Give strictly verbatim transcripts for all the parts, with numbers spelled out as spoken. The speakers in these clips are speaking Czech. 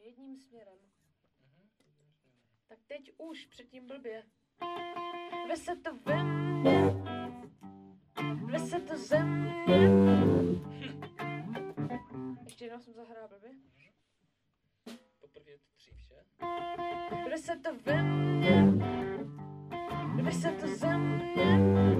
jedním směrem. Tak teď už, předtím blbě. Ve se to ve mně, ve se to ze mě. Ještě jednou jsem zahrála blbě. Poprvé je to dřív, že? Ve se to ve mně, ve se to ze mě.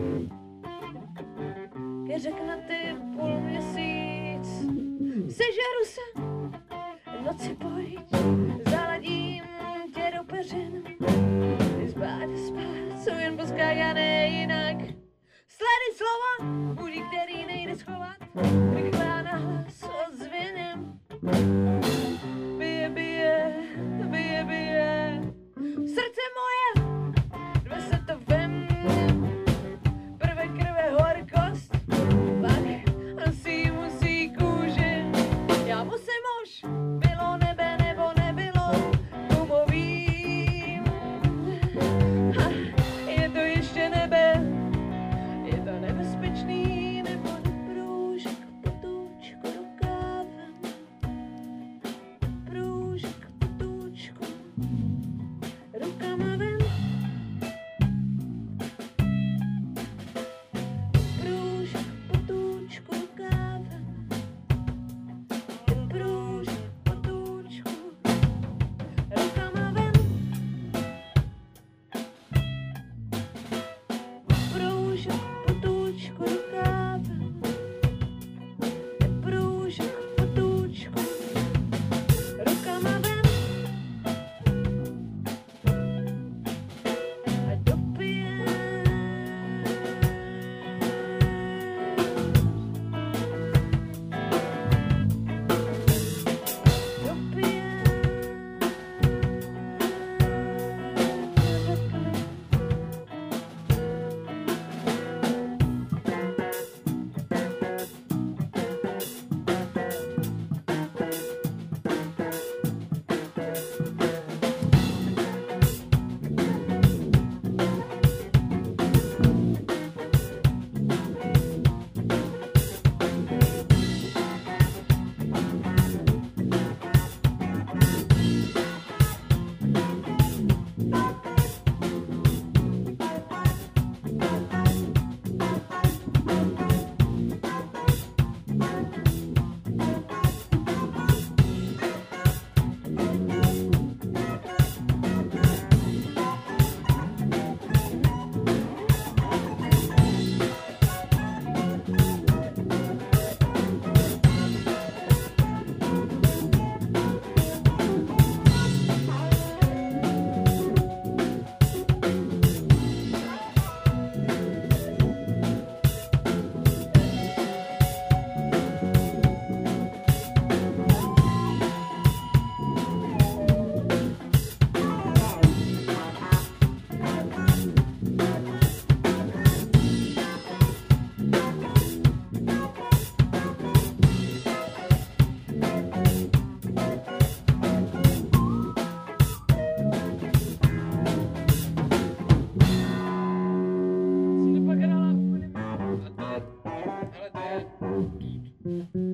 Je řekna ty půl měsíc, sežeru se, noci pojď, zaladím tě do peřin. Spát, spát, jsou jen poskákané jinak. Sledy slova, budí, který nejde schovat, rychlá nahlas ozvěnem.